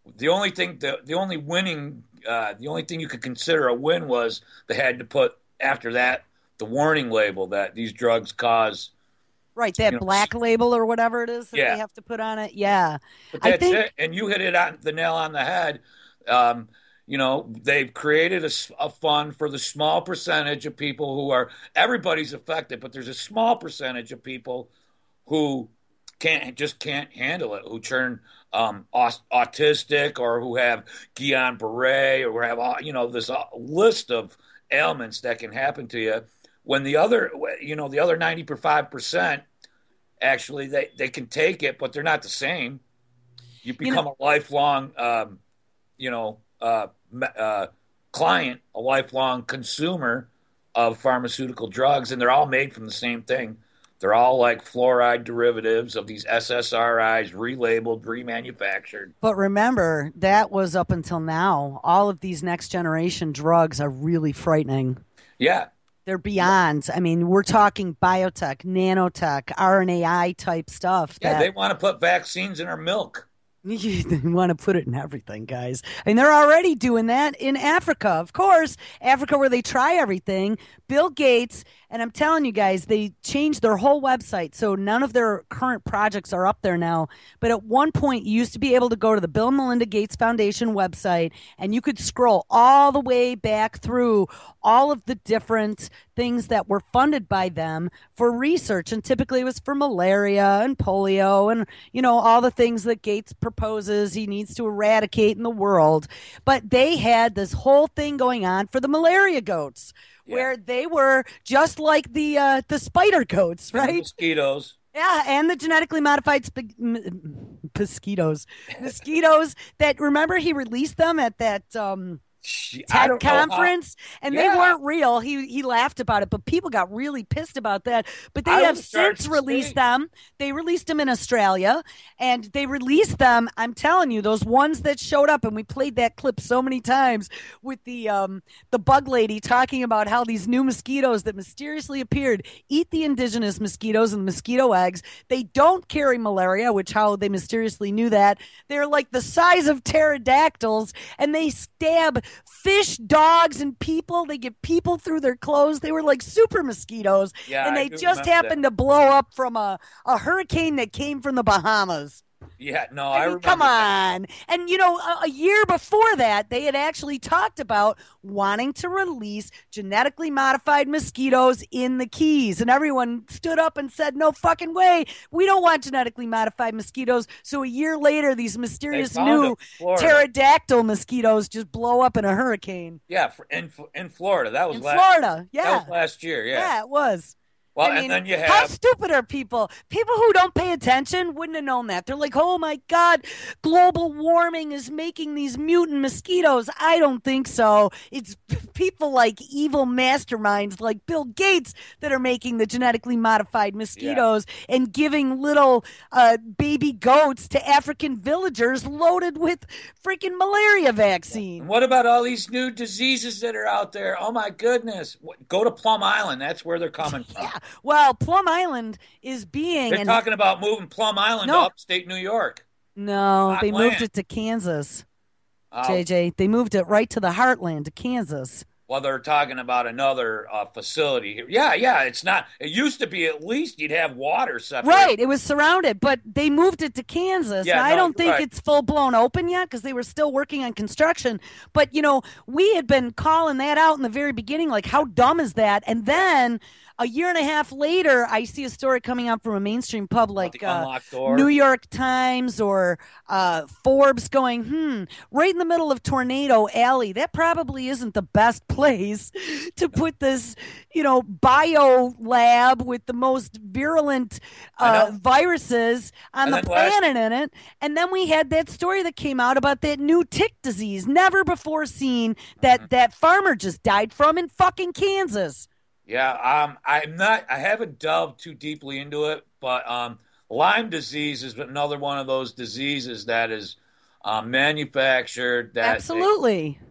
The only thing, the, the only winning, uh, the only thing you could consider a win was they had to put after that the warning label that these drugs cause, Right, you that know, black label or whatever it is that they yeah. have to put on it. Yeah. But I that's think it, and you hit it on the nail on the head. Um, you know, they've created a, s- a fund for the small percentage of people who are everybody's affected, but there's a small percentage of people who can't just can't handle it, who turn um, aus- autistic or who have Guillain-Barré or who have all- you know this uh, list of ailments that can happen to you. When the other, you know, the other ninety-five percent actually they, they can take it, but they're not the same. You you know become a lifelong, um, you know, uh, uh, client, a lifelong consumer of pharmaceutical drugs, and they're all made from the same thing. They're all like fluoride derivatives of these S S R Is, relabeled, remanufactured. but remember that was up until now. All of these next generation drugs are really frightening. Yeah, They're beyond. I mean, we're talking biotech, nanotech, R N A I type stuff yeah, they that want to put vaccines in our milk. they want to put it in everything, guys. And they're already doing that in Africa. Of course, Africa where they try everything. Bill Gates, and I'm telling you guys, they changed their whole website. So none of their current projects are up there now. But at one point, you used to be able to go to the Bill and Melinda Gates Foundation website and you could scroll all the way back through all of the different things that were funded by them for research. And typically it was for malaria and polio and, you know, all the things that Gates proposes he needs to eradicate in the world. But they had this whole thing going on for the malaria goats. Yeah. Where they were just like the uh, the spider goats, And the right? mosquitoes. Yeah, and the genetically modified sp- m- mosquitoes, mosquitoes that remember he released them at that um, I TED don't know how. conference, and they Yeah, weren't real. He he laughed about it, but people got really pissed about that. But they I have was starting since to released see. them. They released them in Australia, and they released them. I'm telling you, those ones that showed up, and we played that clip so many times with the um the bug lady talking about how these new mosquitoes that mysteriously appeared eat the indigenous mosquitoes and mosquito eggs. They don't carry malaria, which how they mysteriously knew that. They're like the size of pterodactyls, and they stab fish, dogs, and people. They get people through their clothes. They were like super mosquitoes, Yeah, and I they do just remember that. happened to blow up from a, a hurricane that came from the Bahamas. Yeah, no, I I mean, come remember that. on. And, you know, a, a year before that, they had actually talked about wanting to release genetically modified mosquitoes in the Keys. And everyone stood up and said, no fucking way. We don't want genetically modified mosquitoes. So a year later, these They mysterious found them new in Florida. pterodactyl mosquitoes just blow up in a hurricane Yeah, for, in in Florida. That was in last. Florida. That was Yeah. last year. Yeah. Yeah, it was. Well, I and mean, then you how have stupid are people? People who don't pay attention wouldn't have known that. They're like, oh my God, global warming is making these mutant mosquitoes. I don't think so. It's people like evil masterminds like Bill Gates that are making the genetically modified yeah, mosquitoes and giving little uh, baby goats to African villagers loaded with freaking malaria yeah. vaccine. And what about all these new diseases that are out there? Oh my goodness! What- Go to Plum Island. That's where they're coming from. Yeah. Well, Plum Island is being, They're and talking about moving Plum Island to no, upstate New York. no, Hot they moved land. it to Kansas. Uh, J J, they moved it right to the heartland to Kansas. well, they're talking about another uh, facility here. Yeah, yeah. It's not. It used to be at least you'd have water separate. Right, it was surrounded, but they moved it to Kansas. Yeah, Now, I no, don't you're think right. it's full blown open yet because they were still working on construction. But, you know, we had been calling that out in the very beginning, like, how dumb is that? And then a year and a half later, I see a story coming out from a mainstream pub About the like uh, unlocked New door. York Times or uh, Forbes going, hmm, right in the middle of Tornado Alley, that probably isn't the best place to put this, you know, bio lab with the most virulent I uh, know. viruses on And the then last, planet in it. And then we had that story that came out about that new tick disease, never before seen, Mhm. that that farmer just died from in fucking Kansas. Yeah, um, I'm not. I haven't delved too deeply into it, but um, Lyme disease is another one of those diseases that is uh, manufactured. That they, Absolutely.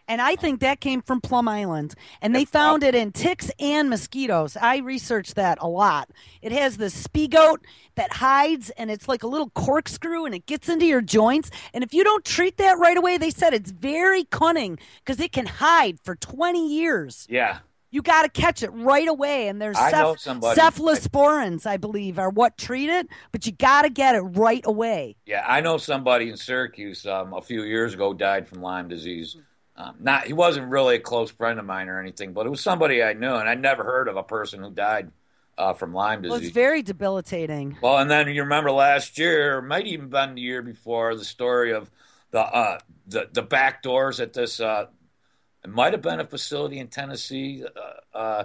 And I think that came from Plum Island. And they Yep. found it in ticks and mosquitoes. I researched that a lot. It has this speegoat that hides, and it's like a little corkscrew, and it gets into your joints. And if you don't treat that right away, they said it's very cunning because it can hide for twenty years. Yeah. You got to catch it right away. And there's I know ceph- somebody- cephalosporins, I believe, are what treat it, but you got to get it right away. Yeah, I know somebody in Syracuse um, a few years ago died from Lyme disease. Um, not he wasn't really a close friend of mine or anything, but it was somebody I knew, and I never heard of a person who died uh, from Lyme disease. Well, it's very debilitating. Well, and then you remember last year, might even been the year before, the story of the uh, the the back doors at this. Uh, it might have been a facility in Tennessee uh, uh,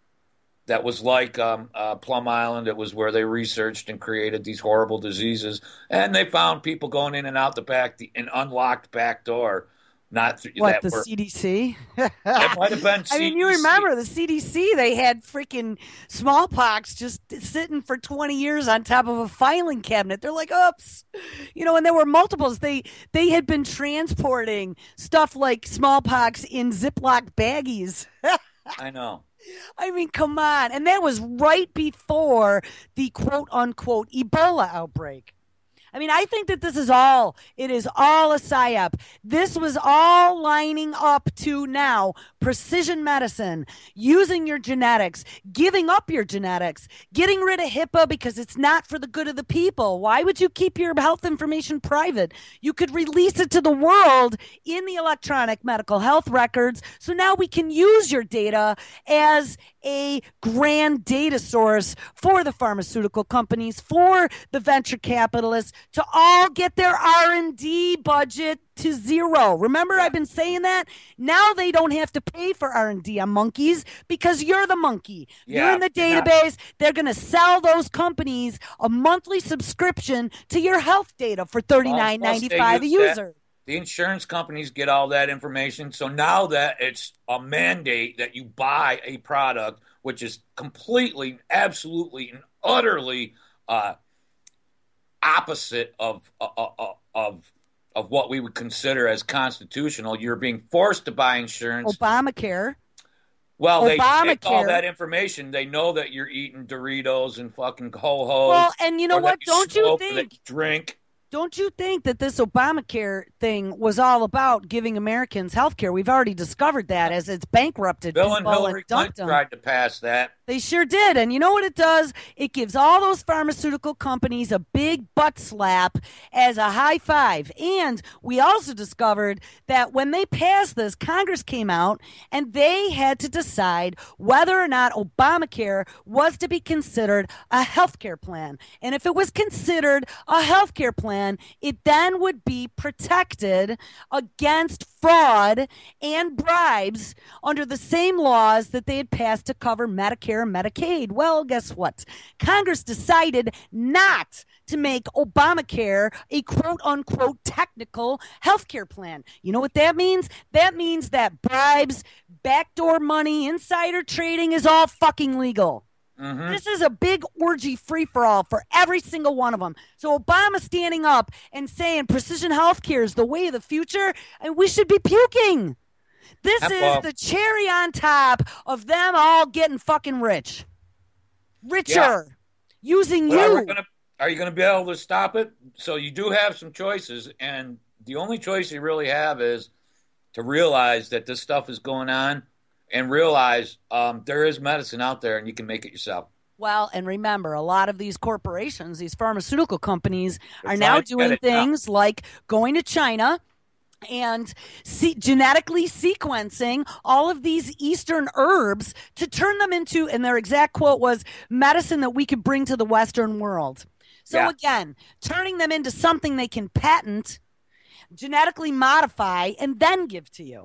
that was like um, uh, Plum Island. It was where they researched and created these horrible diseases, and they found people going in and out the back, the, an unlocked back door. Not th- What, that the were, C D C? It might have been. I mean, you C D C. remember the C D C, they had freaking smallpox just sitting for twenty years on top of a filing cabinet. They're like, oops. You know, and there were multiples. They they had been transporting stuff like smallpox in Ziploc baggies. I know. I mean, come on. And that was right before the quote unquote Ebola outbreak. I mean, I think that this is all, it is all a psyop. This was all lining up to now precision medicine, using your genetics, giving up your genetics, getting rid of HIPAA because it's not for the good of the people. Why would you keep your health information private? You could release it to the world in the electronic medical health records. So now we can use your data as a grand data source for the pharmaceutical companies, for the venture capitalists, to all get their R and D budget to zero. Remember, I've been saying that? Now they don't have to pay for R and D on monkeys because you're the monkey. Yeah, You're in the yeah. database. They're going to sell those companies a monthly subscription to your health data for thirty-nine ninety-five a use that. user. The insurance companies get all that information. So now that it's a mandate that you buy a product, which is completely, absolutely, and utterly uh, opposite of, uh, uh, of of what we would consider as constitutional, you're being forced to buy insurance. Obamacare. Well, they take all Obamacare. that information. They know that you're eating Doritos and fucking ho-hos. Well, and you know or that what? Don't you smoke or think- that you drink. Don't you think that this Obamacare thing was all about giving Americans health care? We've already discovered that as it's bankrupted Bill and people Hillary dumped Clinton them. tried to pass that. They sure did. And you know what it does? It gives all those pharmaceutical companies a big butt slap as a high five. And we also discovered that when they passed this, Congress came out and they had to decide whether or not Obamacare was to be considered a health care plan. And if it was considered a health care plan, it then would be protected against fraud and bribes under the same laws that they had passed to cover Medicare and Medicaid. Well, guess what? Congress decided not to make Obamacare a quote unquote technical health care plan. You know what that means? That means that bribes, backdoor money, insider trading is all fucking legal. Mm-hmm. This is a big orgy free-for-all for every single one of them. So Obama standing up and saying precision healthcare is the way of the future, and we should be puking. This That's is all. the cherry on top of them all getting fucking rich. Richer. Yeah. Using Well, you. we're gonna, are you going to be able to stop it? So you do have some choices, and the only choice you really have is to realize that this stuff is going on and realize um, there is medicine out there and you can make it yourself. Well, and remember, a lot of these corporations, these pharmaceutical companies, They're are now trying to get doing it now. things like going to China and se- genetically sequencing all of these Eastern herbs to turn them into, and their exact quote was, medicine that we could bring to the Western world. So Yeah. again, turning them into something they can patent, genetically modify, and then give to you.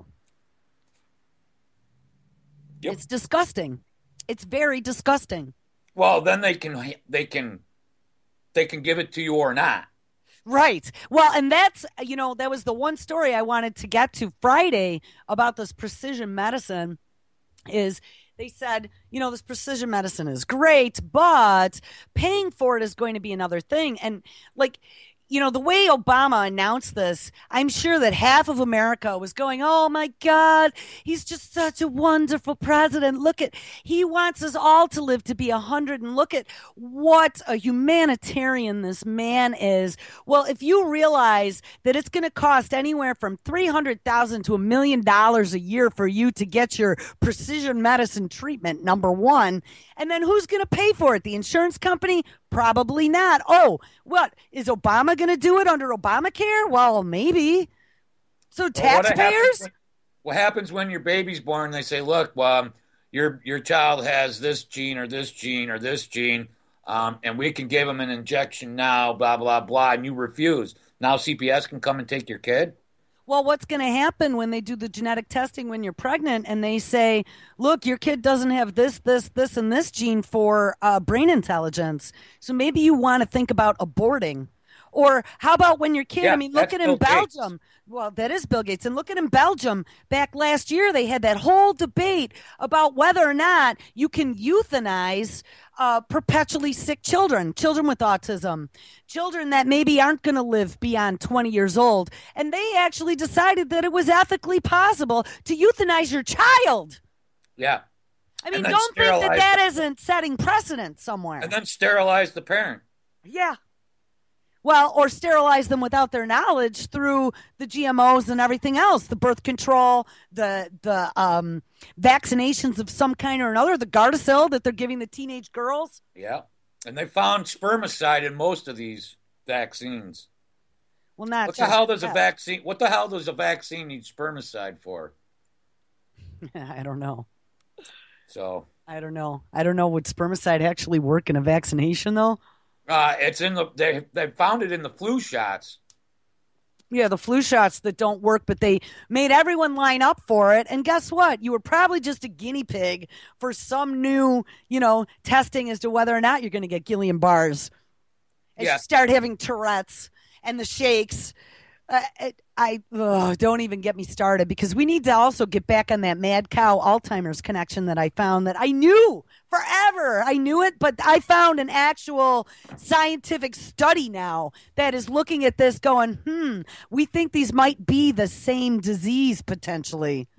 Yep. It's disgusting. It's very disgusting. Well, then they can they can they can give it to you or not. Right. Well, and that's, you know, that was the one story I wanted to get to Friday about this precision medicine is they said, you know, this precision medicine is great, but paying for it is going to be another thing. And like, you know, the way Obama announced this, I'm sure that half of America was going, oh my God, he's just such a wonderful president. Look at, he wants us all to live to be a hundred, and look at what a humanitarian this man is. Well, if you realize that it's going to cost anywhere from three hundred thousand to a million dollars a year for you to get your precision medicine treatment, number one, and then who's going to pay for it? The insurance company? Probably not. Oh, what? Is Obama going to do it under Obamacare? Well, maybe. So Well, what happens taxpayers? when, what happens when your baby's born? They say, look, um, your your child has this gene or this gene or this gene, um, and we can give them an injection now, blah, blah, blah, and you refuse. Now C P S can come and take your kid? Well, what's going to happen when they do the genetic testing when you're pregnant and they say, look, your kid doesn't have this, this, this, and this gene for uh, brain intelligence. So maybe you want to think about aborting. Or how about when your kid, Yeah, I mean, look that's at Bill in Gates. Belgium. Well, that is Bill Gates. And look at in Belgium. Back last year, they had that whole debate about whether or not you can euthanize uh, perpetually sick children, children with autism, children that maybe aren't going to live beyond twenty years old. And they actually decided that it was ethically possible to euthanize your child. Yeah. I And mean, then don't think that sterilize that the, isn't setting precedent somewhere. and then sterilize the parent. Yeah. Well, or sterilize them without their knowledge through the G M Os and everything else, the birth control, the the um, vaccinations of some kind or another, the Gardasil that they're giving the teenage girls. Yeah. And they found spermicide in most of these vaccines. Well, not What the just hell does a that. vaccine what the hell does a vaccine need spermicide for? I don't know. So I don't know. I don't know. Would spermicide actually work in a vaccination, though? uh, it's in the they they found it in the flu shots. Yeah, the flu shots that don't work, but they made everyone line up for it. And guess what? You were probably just a guinea pig for some new, you know, testing as to whether or not you're going to get Guillain-Barré. As Yeah. you start having Tourette's and the shakes, uh, it, I ugh, don't even get me started, because we need to also get back on that mad cow Alzheimer's connection that I found that I knew forever. I knew it, but I found an actual scientific study now that is looking at this going, hmm, we think these might be the same disease potentially.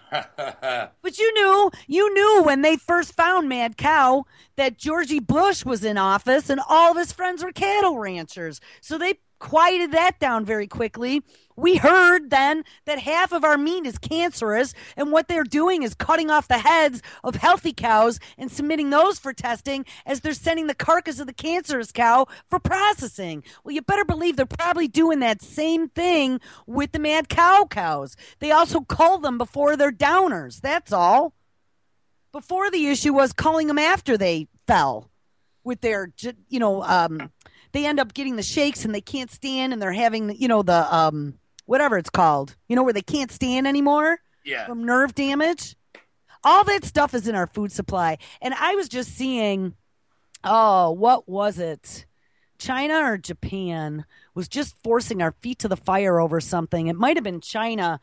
But you knew, you knew when they first found Mad Cow that Georgie Bush was in office and all of his friends were cattle ranchers. So they quieted that down very quickly. We heard then that half of our meat is cancerous, and what they're doing is cutting off the heads of healthy cows and submitting those for testing as they're sending the carcass of the cancerous cow for processing. Well, you better believe they're probably doing that same thing with the mad cow cows. They also cull them before they're downers. That's all. Before, the issue was culling them after they fell with their, you know, um, they end up getting the shakes and they can't stand, and they're having, you know, the, um, whatever it's called, you know, where they can't stand anymore Yeah. from nerve damage. All that stuff is in our food supply. And I was just seeing, oh, what was it? China or Japan was just forcing our feet to the fire over something. It might have been China.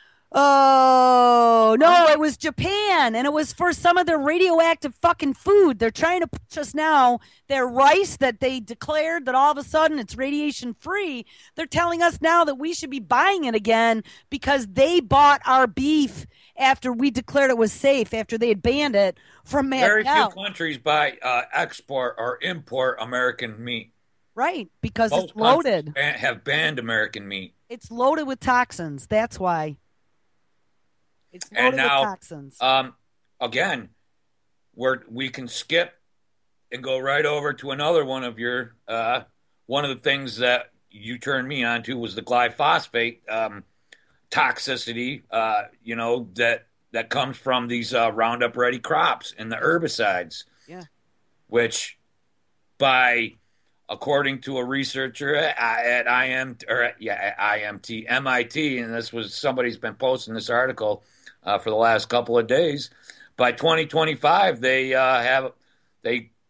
Oh, no, it was Japan, and it was for some of their radioactive fucking food. They're trying to push us now, their rice that they declared that all of a sudden it's radiation free. They're telling us now that we should be buying it again because they bought our beef after we declared it was safe, after they had banned it from mad Very cow. few countries buy uh, export or import American meat. Right, because Most it's loaded. countries ban- have banned American meat. It's loaded with toxins. That's why. It's loaded And now, with toxins. um, again, we're, we can skip and go right over to another one of your, uh, one of the things that you turned me on to was the glyphosate um, toxicity, uh, you know, that, that comes from these uh, Roundup Ready crops and the herbicides. Yeah. Which, by according to a researcher at, at I M or at, yeah at I M T M I T, and this was somebody's been posting this article uh, for the last couple of days. By twenty twenty-five, they uh, have they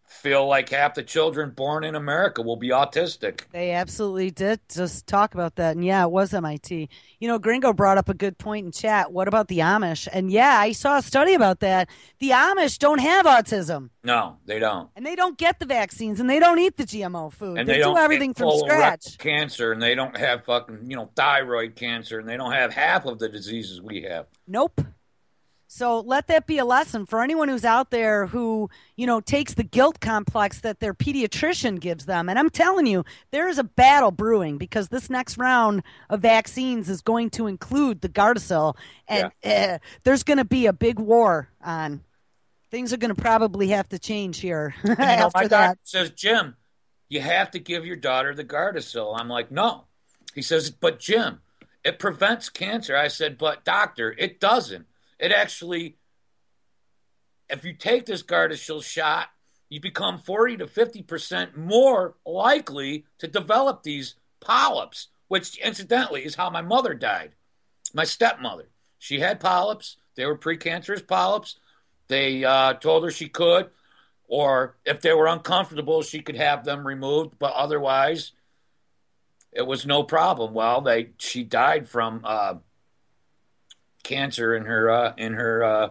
feel like half the children born in America will be autistic. They absolutely did just talk about that. And yeah, it was M I T. You know, Gringo brought up a good point in chat. What about the Amish? And yeah, I saw a study about that. The Amish don't have autism. No, they don't. And they don't get the vaccines and they don't eat the G M O food. And they, they do don't everything get from scratch. colorectal cancer, and they don't have fucking, you know, thyroid cancer, and they don't have half of the diseases we have. Nope. So let that be a lesson for anyone who's out there who, you know, takes the guilt complex that their pediatrician gives them. And I'm telling you, there is a battle brewing because this next round of vaccines is going to include the Gardasil. And yeah. uh, there's going to be a big war on. Things are going to probably have to change here and, you know, after my that. doctor says, Jim, you have to give your daughter the Gardasil. I'm like, no. He says, but Jim, it prevents cancer. I said, but doctor, it doesn't. It actually, if you take this Gardasil shot, you become forty to fifty percent more likely to develop these polyps, which incidentally is how my mother died. My stepmother. She had polyps. They were precancerous polyps. They uh, told her she could, or if they were uncomfortable, she could have them removed, but otherwise it was no problem. Well, they she died from uh, cancer in her uh, in her uh,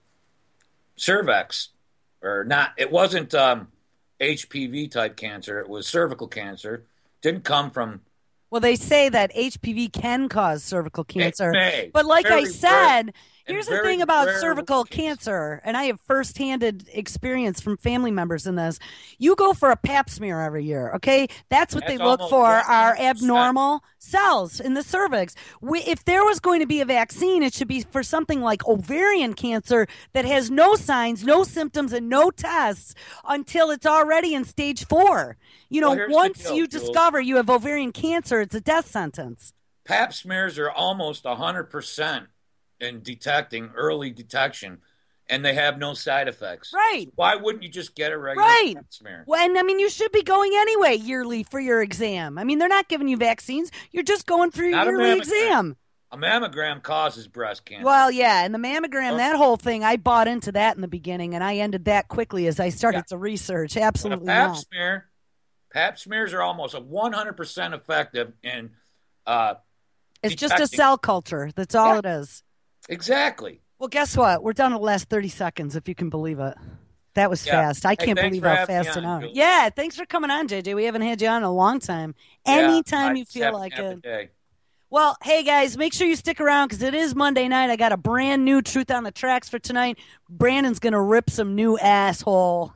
cervix, or not. It wasn't um, H P V type cancer. It was cervical cancer. Didn't come from. Well, they say that H P V can cause cervical cancer, may. but like Very I said. rare. Here's And the very thing about rare cervical cases. cancer, and I have firsthand experience from family members in this. You go for a pap smear every year, okay? That's what That's they look almost for, are one hundred percent. abnormal cells in the cervix. We, if there was going to be a vaccine, it should be for something like ovarian cancer that has no signs, no symptoms, and no tests until it's already in stage four. You know, Well, here's the once deal, you Jules. discover you have ovarian cancer, it's a death sentence. Pap smears are almost one hundred percent in detecting, early detection, and they have no side effects. Right. So why wouldn't you just get a regular Right. pap smear? Well, and I mean, you should be going anyway yearly for your exam. I mean, they're not giving you vaccines. You're just going for your Not a yearly mammogram. exam. A mammogram causes breast cancer. Well, yeah, and the mammogram, Oh. that whole thing, I bought into that in the beginning, and I ended that quickly as I started Yeah. to research. But a Absolutely pap not. smear, pap smears are almost a one hundred percent effective in uh, It's just a detecting- cell culture. That's all Yeah. it is. Exactly. Well, guess what? We're down to the last thirty seconds, if you can believe it. That was Yeah. fast. I Hey, can't thanks believe for how having me fast on, it out. Jules. Yeah, thanks for coming on, J J. We haven't had you on in a long time. Yeah, Anytime I you just feel haven't like had the it. day. Well, hey guys, make sure you stick around because it is Monday night. I got a brand new Truth on the Tracks for tonight. Brandon's going to rip some new asshole.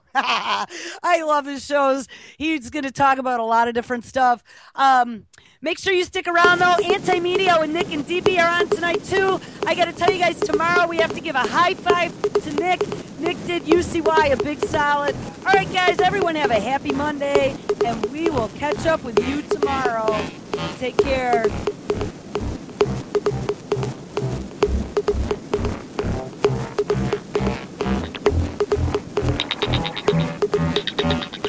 I love his shows. He's going to talk about a lot of different stuff. Um, make sure you stick around, though. Anti-Media with Nick and D B are on tonight, too. I got to tell you guys, tomorrow we have to give a high five to Nick. Nick did U C Y a big solid. All right, guys, everyone have a happy Monday, and we will catch up with you tomorrow. Take care. Thank you.